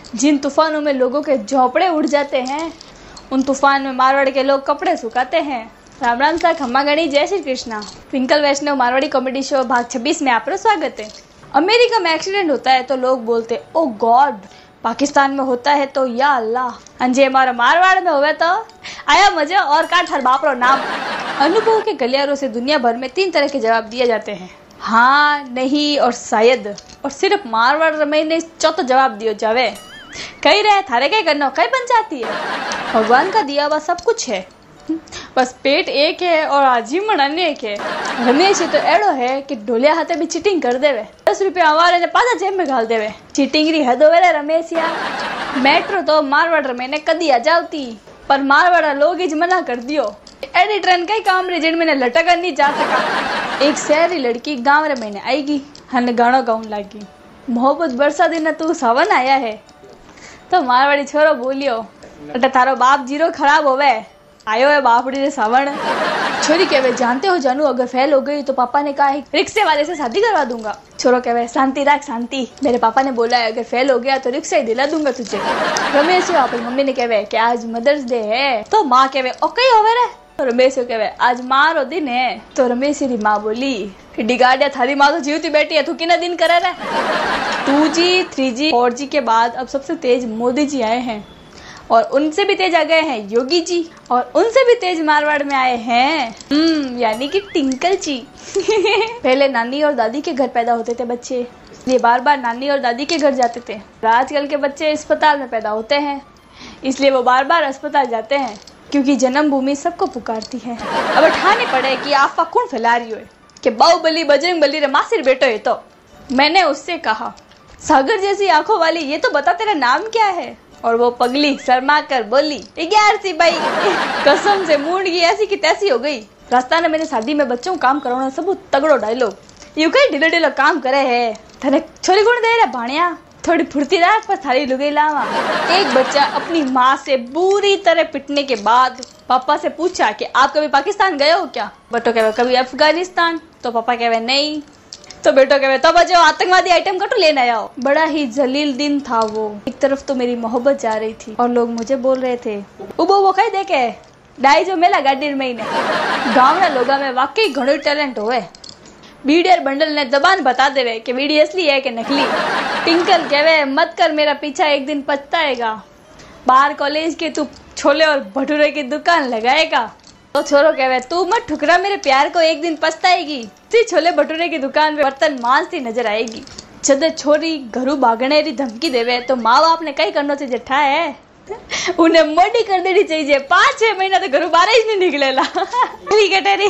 जिन तूफानों में लोगों के झोंपड़े उड़ जाते हैं, उन तूफान में मारवाड़ के लोग कपड़े सुखाते हैं। राम राम सा खम्मा गणी, जय श्री कृष्णा। ट्विंकल वैष्णव मारवाड़ी कॉमेडी शो भाग 26 में आपका स्वागत है। अमेरिका में एक्सीडेंट होता है तो लोग बोलते ओ गॉड, पाकिस्तान में होता है तो या अल्लाह, अंजे हमारा मारवाड़ में हुए तो आया मजा और काट हर बाप रो नाम। अनुभव के गलियारों से दुनिया भर में 3 तरह के जवाब दिए जाते हैं, हाँ, नहीं और शायद। और सिर्फ मारवाड़ में ने चौथा जवाब दियो जावे, कही रहे थारे कई करना कई बन जाती है। भगवान का दिया हुआ सब कुछ है, बस पेट एक है और आजीवन अनेक है। रमेश तो एड़ो है कि ढोलिया हाथे भी चीटिंग कर देवे, 10 रुपया हमारे ने पाछा जेब में घाल देवे। चीटिंग री हद होवे रे रमेश या। मेट्रो तो मारवाड़ मैंने कदी आ जाती, पर मारवाड़ा लोग ही मना कर दियो। एडी ट्रेन कई काम रे जिन मैंने लटक नहीं जा सका। एक शहरी लड़की गांव रे मैंने आएगी, हन गाना गाउन लागी, मोहब्बत बरसा दिन तू सावन आया है। तो मारवाड़ी छोरो बोलियो, अटे थारो बाप जीरो खराब होवे, आयो है बापड़ी रे सावन। छोरी कहवे, जानते हो जानू, अगर फेल हो गई तो पापा ने कहा है रिक्शे वाले से शादी करवा दूंगा। छोरो कहवे, शांति रख शांति, मेरे पापा ने बोला है अगर फेल हो गया तो रिक्शा ही दिला दूंगा तुझे। रमेश अपनी मम्मी ने कहवे कि आज मदर्स डे है, तो माँ कहवे ओके होवे रे। तो रमेश कहवे आज माँ रो दिन है। तो रमेश की माँ बोली, डिगाड़िया थारी माँ तो जीवती बैठी है, तू कितना दिन करे रे। 2G 3G 4G के बाद अब सबसे तेज मोदी जी आए हैं, और उनसे भी तेज आ गए हैं योगी जी, और उनसे भी तेज मारवाड़ में आए हैं यानी कि टिंकल जी। पहले नानी और दादी के घर पैदा होते थे बच्चे, ये बार बार नानी और दादी के घर जाते थे। आजकल के बच्चे अस्पताल में पैदा होते हैं, इसलिए वो बार बार अस्पताल जाते हैं, क्योंकि जन्मभूमि सबको पुकारती है। अब ठाने पड़े कि आप कौन फैला रही हो कि बाहुबली बजरंग बली रे मासिर बेटो है। तो मैंने उससे कहा, सागर जैसी आंखों वाली, ये तो बता तेरा नाम क्या है। और वो पगली शर्मा कर बोली, 11 भाई। कसम से मूड की ऐसी की तैसी हो गई। रास्ता ने मैंने शादी में बच्चों काम करवाना सब तगड़ो डायलॉग, यू कई ढीलो ढीलो काम करे है। थने छोरी गुण दे रहा भाणिया, थोड़ी फुर्ती राख पर थारी लुगाई लावा। एक बच्चा अपनी माँ से बुरी तरह पिटने के बाद पापा से पूछा कि आप कभी पाकिस्तान गए हो क्या। बटो कहवे कभी अफगानिस्तान। तो पापा कहवे नहीं। तो बेटो कहवे तो बजाओ आतंकवादी आइटम कटो लेने आओ। बड़ा ही जलील दिन था वो। एक तरफ तो मेरी मोहब्बत जा रही थी और लोग मुझे बोल रहे थे उबो वो कहीं देखे डाई जो मेला गाड़ी में ही ने। गाँव ना लोगा में वाकई घणो टैलेंट होवे। बीडियर बंडल ने जबान बता देवे कि बीड़ी असली है कि नकली। टिंकल कहवे मत कर मेरा पीछा, एक दिन पछताएगा। बाहर कॉलेज के तू छोले और भटूरे की दुकान लगाएगा। तो छोरो कहवे तू मत ठुकरा मेरे प्यार को, एक दिन पछताएगी। सी छोले भटूरे की दुकान पे बर्तन मांजती नजर आएगी। जब छोरी घरू भागने री धमकी देवे तो माँ बाप ने कई करनो से जठा है, उन्हें मोडी कर देनी चाहिए। 5-6 महीना तो घरू बाहर ही नहीं निकलेला। ठीक है तेरी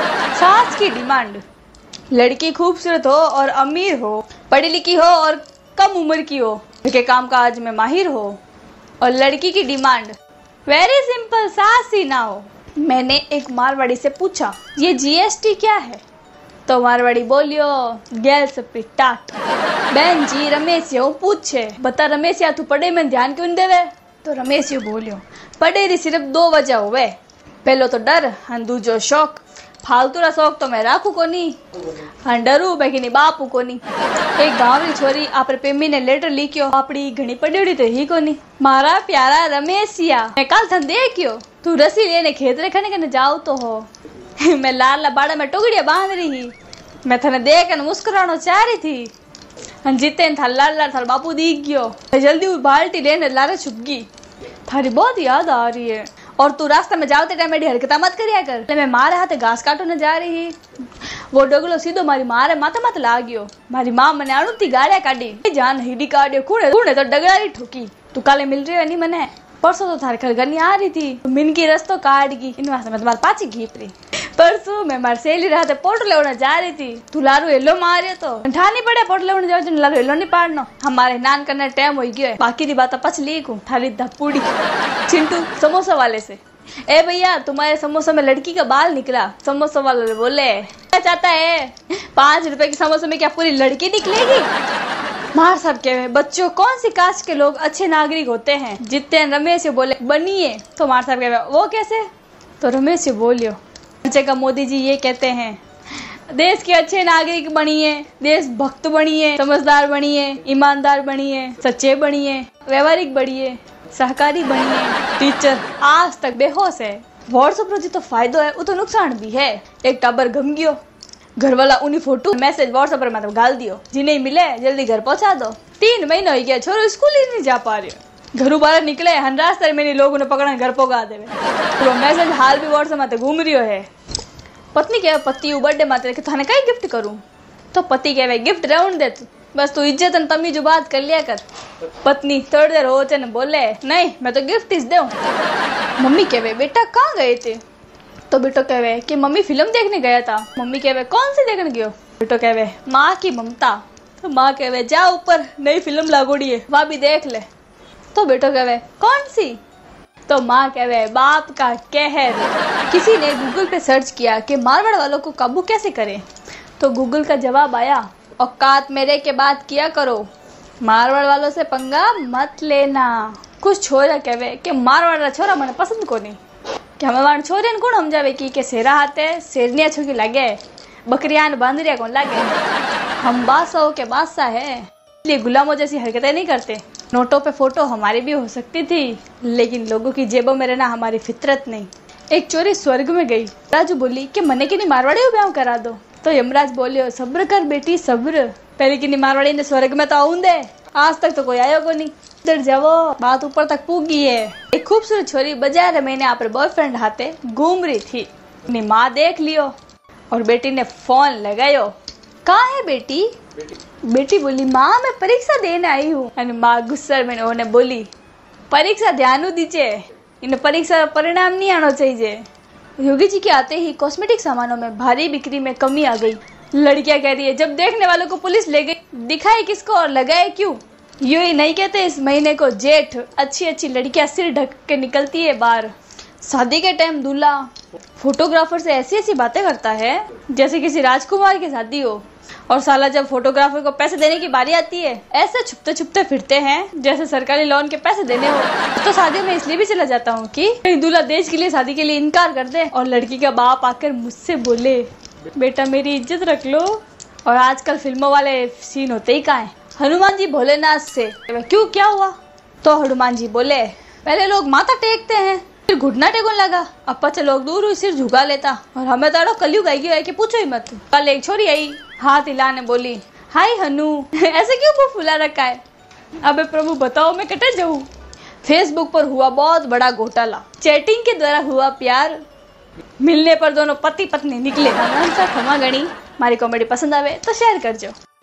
सास की डिमांड, लड़की खूबसूरत हो और अमीर हो, पढ़ी लिखी हो और कम उम्र की हो, के काम काज में माहिर हो। और लड़की की डिमांड वेरी सिंपल, सास ही ना हो। मैंने एक मारवाड़ी से पूछा ये GST क्या है। तो मारवाड़ी बोलियो गैस पिटाट। बहन जी रमेश यू पूछे, बता रमेश या तू पढ़े में ध्यान क्यों नहीं देवे। तो रमेश यू बोलियो पढ़े री सिर्फ 2 वजह हुए, पहलो तो डर और दूजो शौक। फालतू रा शौक तो मैं राखू कोनी, हाँ डरू बेगिनी बापू कोनी। एक गाँव री छोरी आपरे पेमी ने लेटर लिखियो, आपड़ी घणी पढ़ी तो ही कोनी। मारा प्यारा रमेशिया, मैं कल थन देखियो तू रसी लेने खेत रे खने कने जाओ तो हो। मैं लाल बाड़ा में टुकड़िया बांध रही ही, मैं थने देख कर मुस्कुरानो चाह रही थी। जीते थार लाल थार बापू दिख गयो, जल्दी वो बाल्टी लेने लारे छुप गई। थारी बहुत याद आ रही है, और तू रास्ते में जाते टाइम मेरी हरकत मत करिया कर। मैं मारे हाथे घास काटने जा रही, वो डगलो सीधो मारी मारे माथा मत लाग्यो। मारी माँ मने अणुती गाड़िया काटी, जान हिडी काट्यो, कूड़े कूड़े तो डगड़ारी ठोकी। तू काले मिल रही है नहीं मने, परसों तो थारे घर गनी आ रही थी, मिनकी रस्तो काट गई, इन वास्ते मैं तुम्हारे पाची घीप रही। परसों मैं मार सहेली रहते पोटो लेने जा रही थी, तू लारू हेलो मारे तो ठानी पड़े पोटो लेने जाओ, लारू हेलो नहीं पाड़नो। हमारे नान करने टाइम हो गयो है, बाकी दी बात पछ लीकू थारी धपूड़ी। चिंटू समोसा वाले से, ए भैया तुम्हारे समोसा में लड़की का बाल निकला। समोसा वाले बोले क्या चाहता है, 5 रुपए की समोसे में क्या पूरी लड़की निकलेगी। मार साहब के बच्चों कौन सी कास्ट के लोग अच्छे नागरिक होते हैं। जितने रमेश बोले बनिए, तो मार साहब के वो कैसे। तो रमेश बोलियो जगह मोदी जी ये कहते हैं देश के अच्छे नागरिक बनिए, देशभक्त बनिए, समझदार बनिए, ईमानदार बनिए, सच्चे बनिए, व्यवहारिक बनिए, सहकारी बनिए। टीचर आज तक बेहोश है। व्हाट्सएप रो जो फायदो है वो तो नुकसान भी है। एक टाबर गम गयो, घर वाला उन्हीं फोटो मैसेज व्हाट्सएप पर मतलब गाल दियो, जिन्हें मिले जल्दी घर पहुंचा दो। 3 महीना हो गया, छोरो स्कूल ही नहीं जा पा रहे। घरों बाहर निकले हन रास्ते में लोग ने पकड़ा घर पहुंचा देवे। तो मैसेज हाल भी व्हाट्सएप में घूम रियो है। पत्नी कहे पति बर्थडे माते कि थाने कई गिफ्ट करूं, तो पति कहे गिफ्ट रहने दे, बस तू इज्जत न तमीज बात कर लिया कर। पत्नी थोड़ी देर हो चन बोले नहीं मैं तो गिफ्ट इस दूं। मम्मी कहे बेटा कहाँ गए थे, तो बेटो कहे कि मम्मी फिल्म देखने गया था। मम्मी कहे कौन सी देखने गयो, बेटो कहे माँ की ममता। तो माँ कहे जा ऊपर नई फिल्म लागोड़ी है वहाँ भी देख ले। तो बेटो कहे कौन सी, तो माँ कहे बाप का कहर। किसी ने गूगल पे सर्च किया कि मारवाड़ वालों को काबू कैसे करें, तो गूगल का जवाब आया औकात मेरे के बात किया करो, मारवाड़ वालों से पंगा मत लेना। कुछ छोरा कहे कि मारवाड़ छोरा मैंने पसंद को नहीं, कि हमें वाण छोरे ने कौन समझावे कि शेरा हाथे शेरनिया छुकी लागे, बकरियान बांदरिया कौन लागे। हम बादशाहों के बादशाह है, इसलिए गुलामों जैसी हरकतें नहीं करते। नोटों पे फोटो हमारी भी हो सकती थी, लेकिन लोगों की जेबों में रहना हमारी फितरत नहीं। एक चोरी स्वर्ग में गई, राजू बोली कि मने की नहीं मारवाड़ी को ब्याह करा दो। तो यमराज बोलियो सब्र कर बेटी सब्र, पहले की नहीं मारवाड़ी ने स्वर्ग में तो आऊं दे, आज तक तो कोई आयो को नहीं। इधर जाओ बात ऊपर तक पूगी है। एक खूबसूरत छोरी बाजार में अपने बॉयफ्रेंड हाथे घूम रही थी, अपनी माँ देख लियो और बेटी ने फोन लगायो। कहाँ है बेटी? बेटी बोली माँ मैं परीक्षा देने आई हूँ। माँ गुस्सा में उन्हें बोली परीक्षा ध्यान दीजिए, इन परीक्षा परिणाम नहीं आना चाहिए। योगी जी के आते ही कॉस्मेटिक सामानों में भारी बिक्री में कमी आ गई। लड़कियां कह रही है जब देखने वालों को पुलिस ले गई, दिखाए किसको और लगाए क्यों। यूं ही नहीं कहते इस महीने को जेठ, अच्छी अच्छी लड़कियां सिर ढक के निकलती है बाहर। शादी के टाइम दूल्हा फोटोग्राफर से ऐसी ऐसी बातें करता है जैसे किसी राजकुमार की शादी हो, और साला जब फोटोग्राफर को पैसे देने की बारी आती है ऐसे छुपते छुपते फिरते हैं जैसे सरकारी लोन के पैसे देने हो। तो शादी में इसलिए भी चला जाता हूँ कि कहीं दूल्हा देश के लिए शादी के लिए इनकार कर दे और लड़की का बाप आकर मुझसे बोले बेटा मेरी इज्जत रख लो। और आजकल फिल्मों वाले सीन होते ही कहाँ है। हनुमान जी भोलेनाथ से क्यों क्या हुआ, तो हनुमान जी बोले पहले लोग माथा टेकते हैं फिर घुटना टेकने लगा, अब पचे लोग दूर सिर झुका लेता, और हमें तो कलयुग आई है कि पूछो ही मत। कल एक छोरी आई हाथ हिलाने बोली हाय हनु ऐसे क्यों मुंह फुला रखा है। अबे प्रभु बताओ मैं कटे जाऊं। फेसबुक पर हुआ बहुत बड़ा घोटाला, चैटिंग के द्वारा हुआ प्यार, मिलने पर दोनों पति पत्नी निकले। खमा गणी, हमारी कॉमेडी पसंद आवे तो शेयर कर जो।